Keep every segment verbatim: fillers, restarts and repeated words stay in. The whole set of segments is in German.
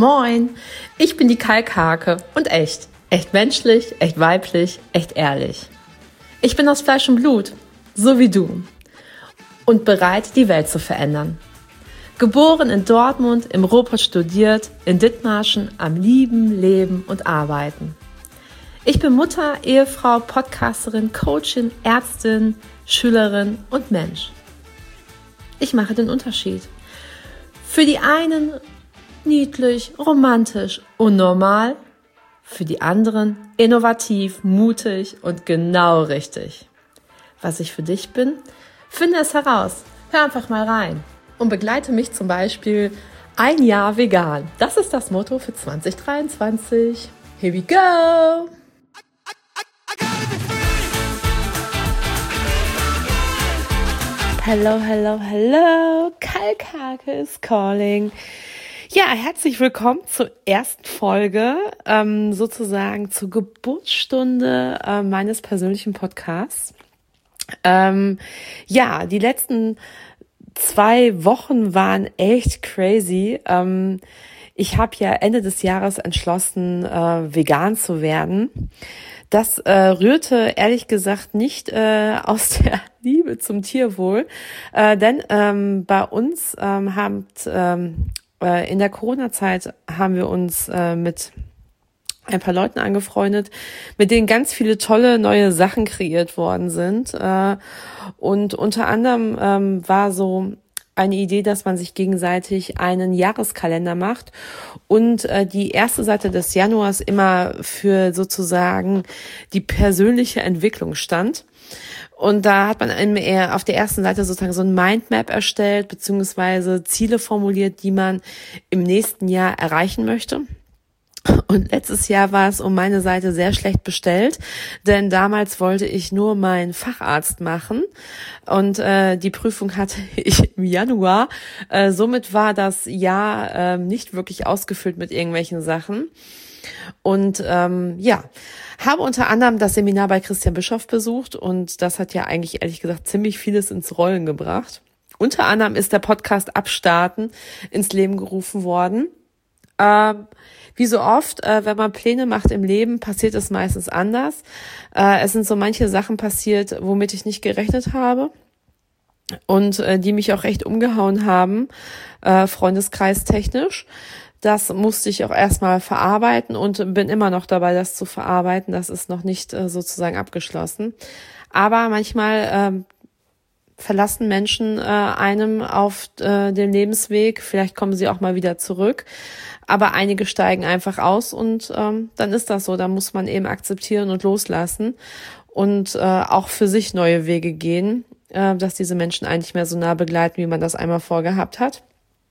Moin, ich bin die Kalkhake und echt. Echt menschlich, echt weiblich, echt ehrlich. Ich bin aus Fleisch und Blut, so wie du. Und bereit, die Welt zu verändern. Geboren in Dortmund, im Ruhrpott studiert, in Dithmarschen am Lieben, Leben und Arbeiten. Ich bin Mutter, Ehefrau, Podcasterin, Coachin, Ärztin, Schülerin und Mensch. Ich mache den Unterschied. Für die einen niedlich, romantisch und normal, für die anderen innovativ, mutig und genau richtig. Was ich für dich bin, finde es heraus. Hör einfach mal rein und begleite mich zum Beispiel ein Jahr vegan. Das ist das Motto für zwanzig dreiundzwanzig. Here we go! Hello, hello, hello, Kalkhake is calling. Ja, herzlich willkommen zur ersten Folge, ähm, sozusagen zur Geburtsstunde äh, meines persönlichen Podcasts. Ähm, ja, die letzten zwei Wochen waren echt crazy. Ähm, ich habe ja Ende des Jahres entschlossen, äh, vegan zu werden. Das äh, rührte ehrlich gesagt nicht äh, aus der Liebe zum Tierwohl, äh, denn ähm, bei uns ähm, haben ähm, äh, in der Corona-Zeit haben wir uns äh, mit ein paar Leuten angefreundet, mit denen ganz viele tolle neue Sachen kreiert worden sind. Äh, und unter anderem ähm, war so eine Idee, dass man sich gegenseitig einen Jahreskalender macht und äh, die erste Seite des Januars immer für sozusagen die persönliche Entwicklung stand. Und da hat man eher auf der ersten Seite sozusagen so ein Mindmap erstellt, beziehungsweise Ziele formuliert, die man im nächsten Jahr erreichen möchte. Und letztes Jahr war es um meine Seite sehr schlecht bestellt, denn damals wollte ich nur meinen Facharzt machen und äh, die Prüfung hatte ich im Januar. Äh, somit war das Jahr äh, nicht wirklich ausgefüllt mit irgendwelchen Sachen. Und ähm, ja, habe unter anderem das Seminar bei Christian Bischoff besucht und das hat ja eigentlich ehrlich gesagt ziemlich vieles ins Rollen gebracht. Unter anderem ist der Podcast Abstarten ins Leben gerufen worden. Ähm, Wie so oft, äh, wenn man Pläne macht im Leben, passiert es meistens anders. Äh, es sind so manche Sachen passiert, womit ich nicht gerechnet habe und äh, die mich auch echt umgehauen haben, äh, freundeskreistechnisch. Das musste ich auch erstmal verarbeiten und bin immer noch dabei, das zu verarbeiten. Das ist noch nicht äh, sozusagen abgeschlossen. Aber manchmal äh, verlassen Menschen äh, einem auf äh, dem Lebensweg. Vielleicht kommen sie auch mal wieder zurück. Aber einige steigen einfach aus und ähm, dann ist das so. Da muss man eben akzeptieren und loslassen und äh, auch für sich neue Wege gehen, äh, dass diese Menschen einen nicht mehr so nah begleiten, wie man das einmal vorgehabt hat.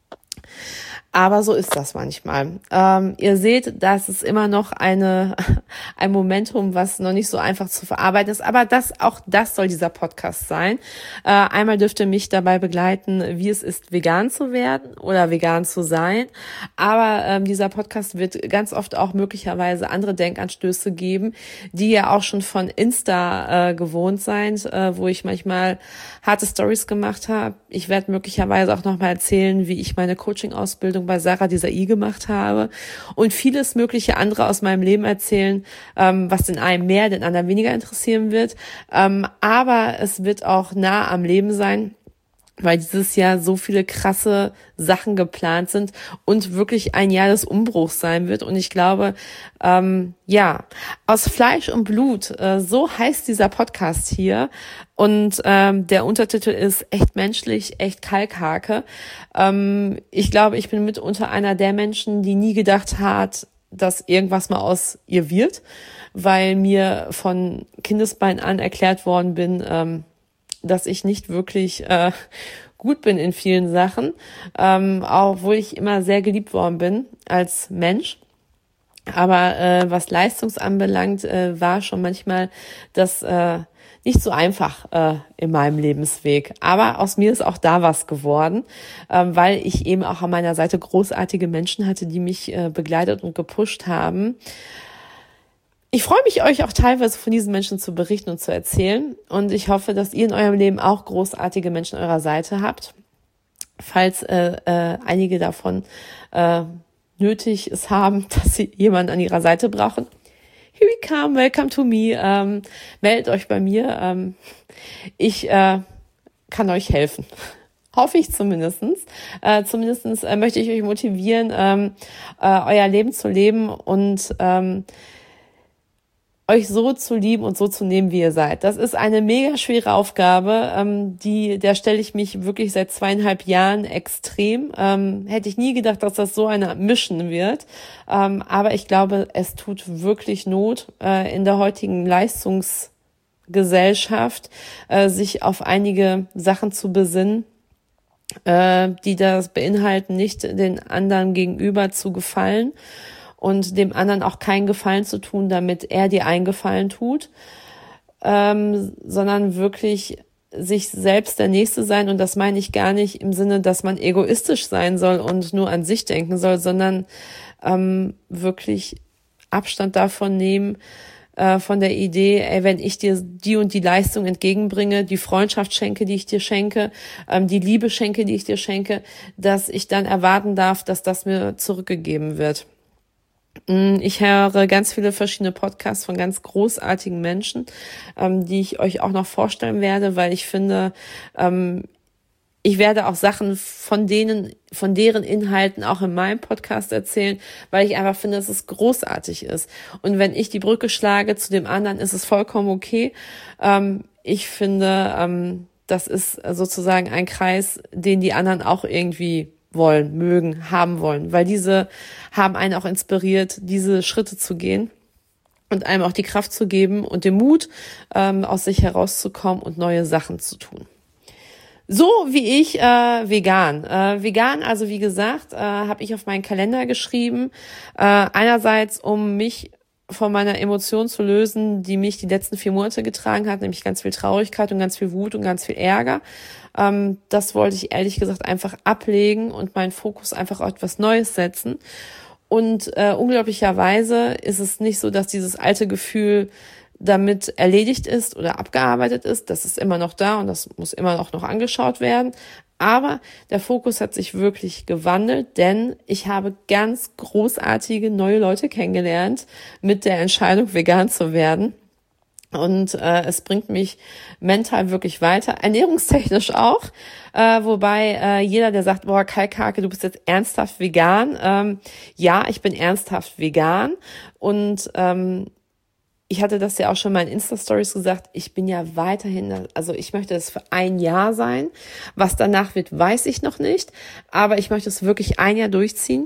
Aber so ist das manchmal. Ähm, ihr seht, das ist immer noch eine ein Momentum, was noch nicht so einfach zu verarbeiten ist. Aber das auch das soll dieser Podcast sein. Äh, einmal dürft ihr mich dabei begleiten, wie es ist, vegan zu werden oder vegan zu sein. Aber ähm, dieser Podcast wird ganz oft auch möglicherweise andere Denkanstöße geben, die ihr auch schon von Insta äh, gewohnt seid, äh, wo ich manchmal harte Stories gemacht habe. Ich werde möglicherweise auch nochmal erzählen, wie ich meine Coaching-Ausbildung bei Sarah Desai gemacht habe und vieles mögliche andere aus meinem Leben erzählen, ähm, was den einen mehr, den anderen weniger interessieren wird. Ähm, aber es wird auch nah am Leben sein, weil dieses Jahr so viele krasse Sachen geplant sind und wirklich ein Jahr des Umbruchs sein wird. Und ich glaube, ähm, ja, aus Fleisch und Blut, äh, so heißt dieser Podcast hier. Und ähm, der Untertitel ist echt menschlich, echt Kalkhake. Ähm, ich glaube, ich bin mitunter einer der Menschen, die nie gedacht hat, dass irgendwas mal aus ihr wird, weil mir von Kindesbein an erklärt worden bin, ähm, dass ich nicht wirklich äh, gut bin in vielen Sachen, ähm, obwohl ich immer sehr geliebt worden bin als Mensch. Aber äh, was Leistungs anbelangt, äh, war schon manchmal das äh, nicht so einfach äh, in meinem Lebensweg. Aber aus mir ist auch da was geworden, ähm, weil ich eben auch an meiner Seite großartige Menschen hatte, die mich äh, begleitet und gepusht haben. Ich freue mich, euch auch teilweise von diesen Menschen zu berichten und zu erzählen. Und ich hoffe, dass ihr in eurem Leben auch großartige Menschen an eurer Seite habt. Falls äh, äh, einige davon äh, nötig es haben, dass sie jemanden an ihrer Seite brauchen. Here we come, welcome to me. Ähm, meldet euch bei mir. Ähm, ich äh, kann euch helfen. Hoffe ich zumindestens. Äh, zumindestens äh, möchte ich euch motivieren, ähm, äh, euer Leben zu leben und ähm, euch so zu lieben und so zu nehmen, wie ihr seid. Das ist eine mega schwere Aufgabe, ähm, die, der stelle ich mich wirklich seit zweieinhalb Jahren extrem. Ähm, hätte ich nie gedacht, dass das so eine Mission wird. Ähm, aber ich glaube, es tut wirklich Not äh, in der heutigen Leistungsgesellschaft, äh, sich auf einige Sachen zu besinnen, äh, die das beinhalten, nicht den anderen gegenüber zu gefallen und dem anderen auch keinen Gefallen zu tun, damit er dir einen Gefallen tut, ähm, sondern wirklich sich selbst der Nächste sein. Und das meine ich gar nicht im Sinne, dass man egoistisch sein soll und nur an sich denken soll, sondern ähm, wirklich Abstand davon nehmen, äh, von der Idee, ey, wenn ich dir die und die Leistung entgegenbringe, die Freundschaft schenke, die ich dir schenke, ähm, die Liebe schenke, die ich dir schenke, dass ich dann erwarten darf, dass das mir zurückgegeben wird. Ich höre ganz viele verschiedene Podcasts von ganz großartigen Menschen, ähm, die ich euch auch noch vorstellen werde, weil ich finde, ähm, ich werde auch Sachen von denen, von deren Inhalten auch in meinem Podcast erzählen, weil ich einfach finde, dass es großartig ist. Und wenn ich die Brücke schlage zu dem anderen, ist es vollkommen okay. Ähm, ich finde, ähm, das ist sozusagen ein Kreis, den die anderen auch irgendwie wollen, mögen, haben wollen, weil diese haben einen auch inspiriert, diese Schritte zu gehen und einem auch die Kraft zu geben und den Mut, ähm, aus sich herauszukommen und neue Sachen zu tun. So wie ich äh, vegan. Äh, vegan, also wie gesagt, äh, habe ich auf meinen Kalender geschrieben, äh, einerseits um mich von meiner Emotion zu lösen, die mich die letzten vier Monate getragen hat, nämlich ganz viel Traurigkeit und ganz viel Wut und ganz viel Ärger. Ähm, das wollte ich ehrlich gesagt einfach ablegen und meinen Fokus einfach auf etwas Neues setzen. Und äh, unglaublicherweise ist es nicht so, dass dieses alte Gefühl damit erledigt ist oder abgearbeitet ist. Das ist immer noch da und das muss immer noch, noch angeschaut werden. Aber der Fokus hat sich wirklich gewandelt, denn ich habe ganz großartige neue Leute kennengelernt mit der Entscheidung, vegan zu werden. Und äh, es bringt mich mental wirklich weiter, ernährungstechnisch auch, äh, wobei äh, jeder, der sagt, boah, Kalkhake, du bist jetzt ernsthaft vegan, ähm, ja, ich bin ernsthaft vegan und ähm, ich hatte das ja auch schon mal in Insta-Stories gesagt, ich bin ja weiterhin, also ich möchte das für ein Jahr sein. Was danach wird, weiß ich noch nicht, aber ich möchte es wirklich ein Jahr durchziehen.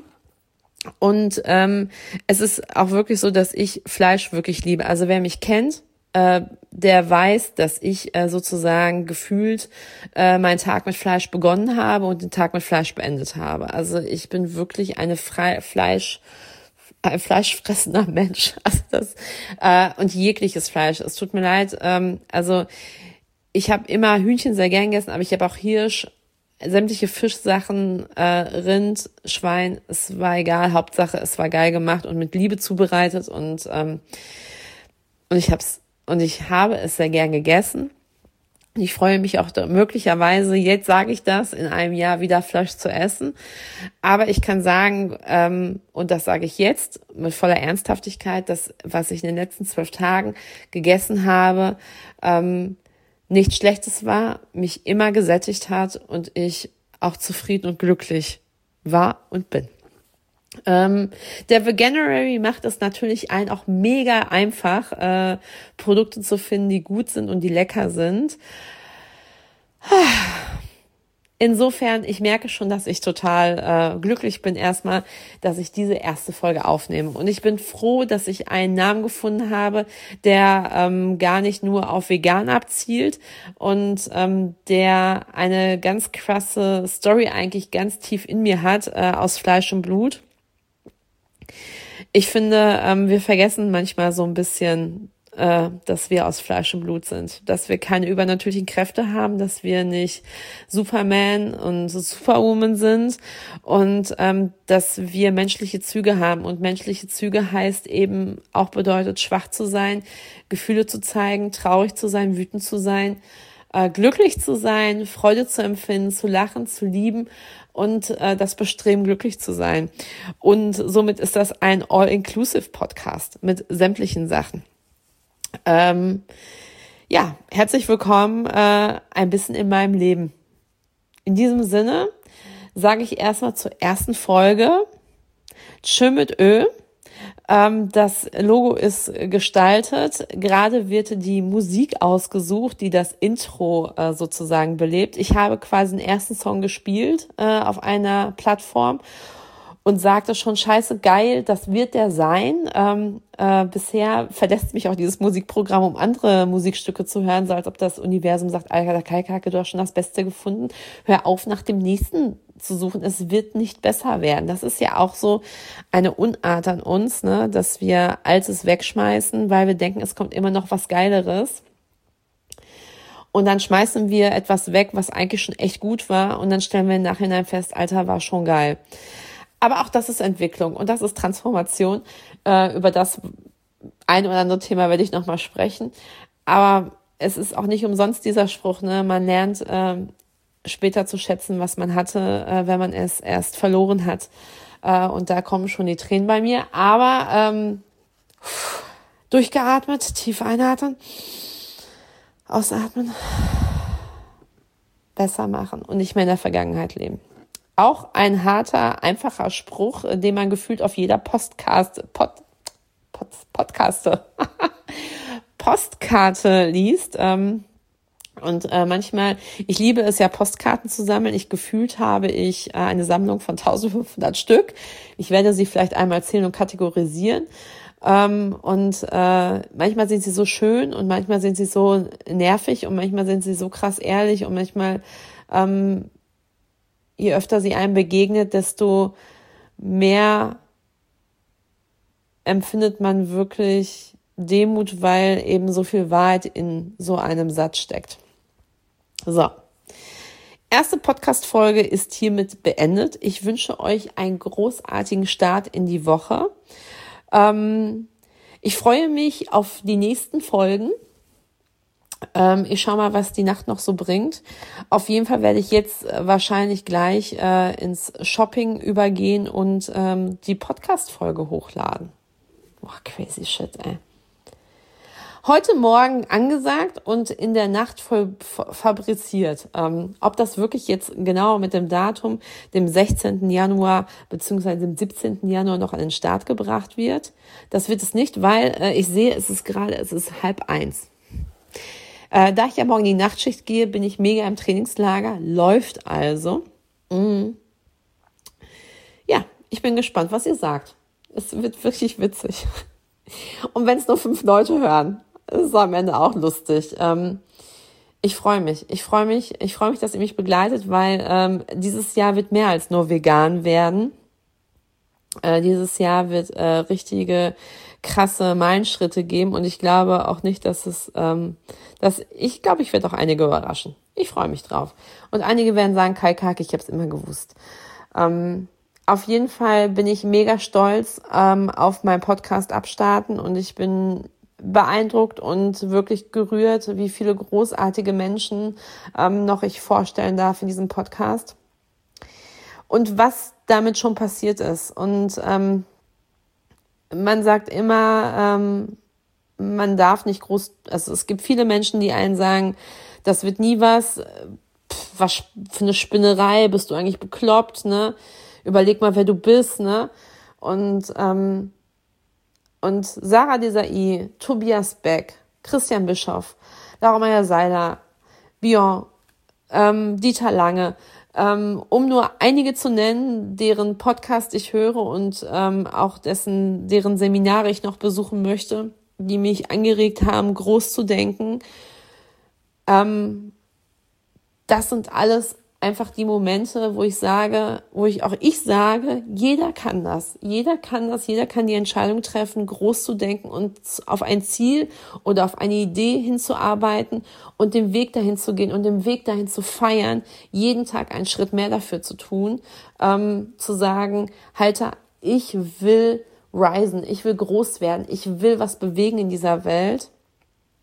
Und ähm, es ist auch wirklich so, dass ich Fleisch wirklich liebe. Also wer mich kennt, äh, der weiß, dass ich äh, sozusagen gefühlt äh, meinen Tag mit Fleisch begonnen habe und den Tag mit Fleisch beendet habe. Also ich bin wirklich eine Fre- Fleisch ein fleischfressender Mensch, also das äh, und jegliches Fleisch. Es tut mir leid, ähm, also ich habe immer Hühnchen sehr gern gegessen, aber ich habe auch Hirsch, sämtliche Fischsachen, äh, Rind, Schwein, es war egal, Hauptsache es war geil gemacht und mit Liebe zubereitet und ähm, und ich hab's und ich habe es sehr gern gegessen. Ich freue mich auch da, möglicherweise, jetzt sage ich das, in einem Jahr wieder Fleisch zu essen. Aber ich kann sagen, ähm, und das sage ich jetzt mit voller Ernsthaftigkeit, dass was ich in den letzten zwölf Tagen gegessen habe, ähm, nichts Schlechtes war, mich immer gesättigt hat und ich auch zufrieden und glücklich war und bin. Ähm, der Veganuary macht es natürlich allen auch mega einfach, äh, Produkte zu finden, die gut sind und die lecker sind. Insofern, ich merke schon, dass ich total äh, glücklich bin erstmal, dass ich diese erste Folge aufnehme. Und ich bin froh, dass ich einen Namen gefunden habe, der ähm, gar nicht nur auf vegan abzielt und ähm, der eine ganz krasse Story eigentlich ganz tief in mir hat, äh, aus Fleisch und Blut. Ich finde, ähm, wir vergessen manchmal so ein bisschen, äh, dass wir aus Fleisch und Blut sind, dass wir keine übernatürlichen Kräfte haben, dass wir nicht Superman und Superwoman sind und ähm, dass wir menschliche Züge haben. Und menschliche Züge heißt eben auch bedeutet, schwach zu sein, Gefühle zu zeigen, traurig zu sein, wütend zu sein, äh, glücklich zu sein, Freude zu empfinden, zu lachen, zu lieben und äh, das Bestreben, glücklich zu sein. Und somit ist das ein All-Inclusive-Podcast mit sämtlichen Sachen. Ähm, ja, herzlich willkommen äh, ein bisschen in meinem Leben. In diesem Sinne sage ich erstmal zur ersten Folge Tschö mit Ö. Ähm, das Logo ist gestaltet. Gerade wird die Musik ausgesucht, die das Intro äh, sozusagen belebt. Ich habe quasi den ersten Song gespielt äh, auf einer Plattform und sagte schon, scheiße, geil, das wird der sein. Ähm, äh, bisher verlässt mich auch dieses Musikprogramm, um andere Musikstücke zu hören, so als ob das Universum sagt, Alter, Kalkake, du hast schon das Beste gefunden. Hör auf, nach dem nächsten zu suchen. Es wird nicht besser werden. Das ist ja auch so eine Unart an uns, ne, dass wir Altes wegschmeißen, weil wir denken, es kommt immer noch was Geileres. Und dann schmeißen wir etwas weg, was eigentlich schon echt gut war. Und dann stellen wir im Nachhinein fest, Alter, war schon geil. Aber auch das ist Entwicklung und das ist Transformation. Äh, über das ein oder andere Thema werde ich nochmal sprechen. Aber es ist auch nicht umsonst dieser Spruch, ne? Man lernt äh, später zu schätzen, was man hatte, äh, wenn man es erst verloren hat. Äh, und da kommen schon die Tränen bei mir. Aber ähm, durchgeatmet, tief einatmen, ausatmen, besser machen und nicht mehr in der Vergangenheit leben. Auch ein harter, einfacher Spruch, den man gefühlt auf jeder Postcast, Pod, Pod, Podcaste, Postkarte liest. Ähm, und äh, manchmal, ich liebe es ja, Postkarten zu sammeln. Ich gefühlt habe ich äh, eine Sammlung von eintausendfünfhundert Stück. Ich werde sie vielleicht einmal zählen und kategorisieren. Ähm, und äh, manchmal sind sie so schön und manchmal sind sie so nervig und manchmal sind sie so krass ehrlich und manchmal ähm, je öfter sie einem begegnet, desto mehr empfindet man wirklich Demut, weil eben so viel Wahrheit in so einem Satz steckt. So, erste Podcast-Folge ist hiermit beendet. Ich wünsche euch einen großartigen Start in die Woche. Ähm, ich freue mich auf die nächsten Folgen. Ähm, ich schaue mal, was die Nacht noch so bringt. Auf jeden Fall werde ich jetzt äh, wahrscheinlich gleich äh, ins Shopping übergehen und ähm, die Podcast-Folge hochladen. Boah, crazy shit, ey. Heute Morgen angesagt und in der Nacht voll fabriziert. Ähm, ob das wirklich jetzt genau mit dem Datum, dem sechzehnten Januar beziehungsweise dem siebzehnten Januar noch an den Start gebracht wird, das wird es nicht, weil äh, ich sehe, es ist gerade, es ist halb eins. Äh, da ich ja morgen in die Nachtschicht gehe, bin ich mega im Trainingslager. Läuft also. Mhm. Ja, ich bin gespannt, was ihr sagt. Es wird wirklich witzig. Und wenn es nur fünf Leute hören, ist es am Ende auch lustig. Ähm, ich freue mich. Ich freue mich. Ich freue mich, dass ihr mich begleitet, weil ähm, dieses Jahr wird mehr als nur vegan werden. Äh, dieses Jahr wird äh, richtige krasse Meilenschritte geben und ich glaube auch nicht, dass es, ähm, dass ich glaube, ich werde auch einige überraschen. Ich freue mich drauf. Und einige werden sagen, Kalkake, ich habe es immer gewusst. Ähm, auf jeden Fall bin ich mega stolz ähm, auf meinen Podcast Abstarten und ich bin beeindruckt und wirklich gerührt, wie viele großartige Menschen ähm, noch ich vorstellen darf in diesem Podcast. Und was damit schon passiert ist. Und ähm, man sagt immer, ähm, man darf nicht groß, also es gibt viele Menschen, die einen sagen, das wird nie was, pff, was für eine Spinnerei, bist du eigentlich bekloppt, ne? Überleg mal, wer du bist, ne? Und ähm, und Sarah Desai, Tobias Beck, Christian Bischoff, Laura Meyer-Seiler, Björn, ähm, Dieter Lange, ähm, um nur einige zu nennen, deren Podcast ich höre und ähm, auch dessen, deren Seminare ich noch besuchen möchte, die mich angeregt haben, groß zu denken. Ähm, das sind alles einfach die Momente, wo ich sage, wo ich auch ich sage, jeder kann das. Jeder kann das, jeder kann die Entscheidung treffen, groß zu denken und auf ein Ziel oder auf eine Idee hinzuarbeiten und den Weg dahin zu gehen und den Weg dahin zu feiern, jeden Tag einen Schritt mehr dafür zu tun, ähm, zu sagen, Halter, ich will risen, ich will groß werden, ich will was bewegen in dieser Welt.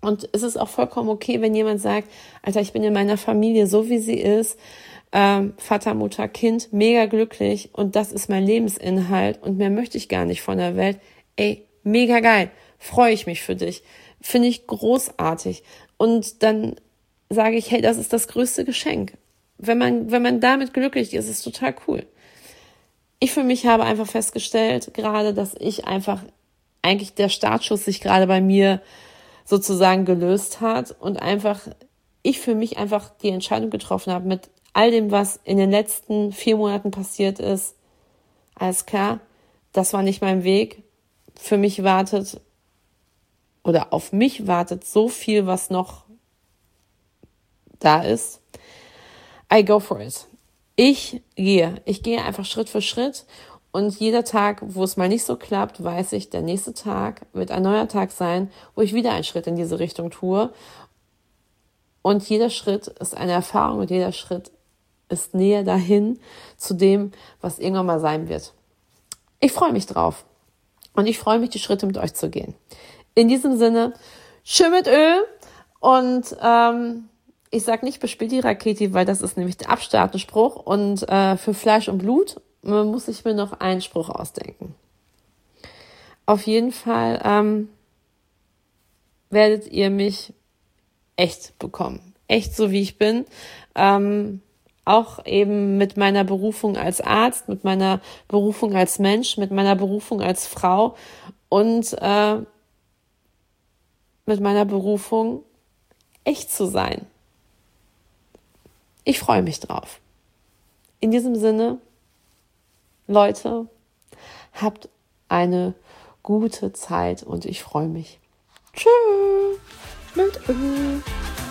Und es ist auch vollkommen okay, wenn jemand sagt, Alter, ich bin in meiner Familie so, wie sie ist, ähm, Vater, Mutter, Kind, mega glücklich und das ist mein Lebensinhalt und mehr möchte ich gar nicht von der Welt. Ey, mega geil, freue ich mich für dich, finde ich großartig. Und dann sage ich, hey, das ist das größte Geschenk. Wenn man, wenn man damit glücklich ist, ist es total cool. Ich für mich habe einfach festgestellt, gerade, dass ich einfach, eigentlich der Startschuss sich gerade bei mir sozusagen gelöst hat und einfach, ich für mich einfach die Entscheidung getroffen habe, mit all dem, was in den letzten vier Monaten passiert ist, alles klar, das war nicht mein Weg. Für mich wartet, oder auf mich wartet so viel, was noch da ist. I go for it. Ich gehe. Ich gehe einfach Schritt für Schritt und jeder Tag, wo es mal nicht so klappt, weiß ich, der nächste Tag wird ein neuer Tag sein, wo ich wieder einen Schritt in diese Richtung tue. Und jeder Schritt ist eine Erfahrung und jeder Schritt ist näher dahin zu dem, was irgendwann mal sein wird. Ich freue mich drauf und ich freue mich, die Schritte mit euch zu gehen. In diesem Sinne, schön mit Öl und ähm, ich sage nicht, bespielt die Rakete, weil das ist nämlich der abstartende Spruch und äh, für Fleisch und Blut muss ich mir noch einen Spruch ausdenken. Auf jeden Fall ähm, werdet ihr mich echt bekommen. Echt so, wie ich bin. Ähm, auch eben mit meiner Berufung als Arzt, mit meiner Berufung als Mensch, mit meiner Berufung als Frau und äh, mit meiner Berufung, echt zu sein. Ich freue mich drauf. In diesem Sinne, Leute, habt eine gute Zeit und ich freue mich. Tschüss. Mit Öl.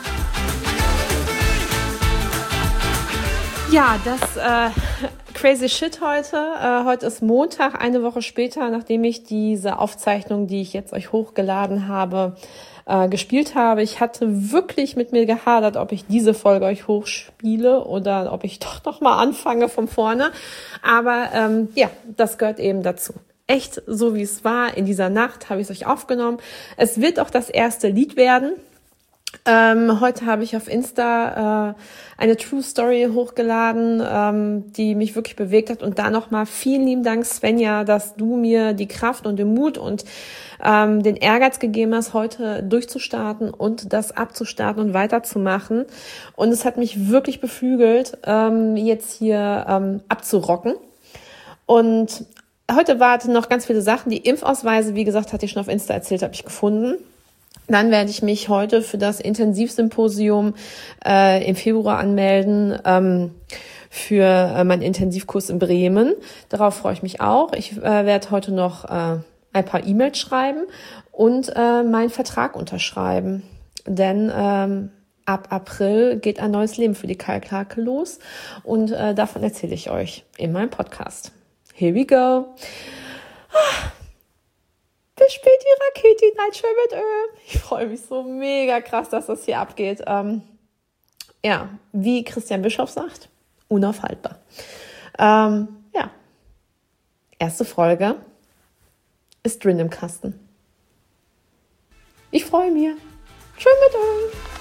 Ja, das äh, crazy shit heute. Äh, heute ist Montag, eine Woche später, nachdem ich diese Aufzeichnung, die ich jetzt euch hochgeladen habe, äh, gespielt habe. Ich hatte wirklich mit mir gehadert, ob ich diese Folge euch hochspiele oder ob ich doch noch mal anfange von vorne. Aber ähm, ja, das gehört eben dazu. Echt so, wie es war. In dieser Nacht habe ich es euch aufgenommen. Es wird auch das erste Lied werden. Ähm, heute habe ich auf Insta äh, eine True Story hochgeladen, ähm, die mich wirklich bewegt hat. Und da nochmal vielen lieben Dank, Svenja, dass du mir die Kraft und den Mut und ähm, den Ehrgeiz gegeben hast, heute durchzustarten und das abzustarten und weiterzumachen. Und es hat mich wirklich beflügelt, ähm, jetzt hier ähm, abzurocken. Und heute warten noch ganz viele Sachen. Die Impfausweise, wie gesagt, hatte ich schon auf Insta erzählt, habe ich gefunden. Dann werde ich mich heute für das Intensivsymposium äh, im Februar anmelden ähm, für äh, meinen Intensivkurs in Bremen. Darauf freue ich mich auch. Ich äh, werde heute noch äh, ein paar E-Mails schreiben und äh, meinen Vertrag unterschreiben. Denn ähm, ab April geht ein neues Leben für die Kalkhake los und äh, davon erzähle ich euch in meinem Podcast. Here we go. Bis spät die Rakete, nein, schön mit Öl. Ich freue mich so mega krass, dass das hier abgeht. Ähm, ja, wie Christian Bischoff sagt, unaufhaltbar. Ähm, ja, erste Folge ist drin im Kasten. Ich freue mich. Schön mit Öl.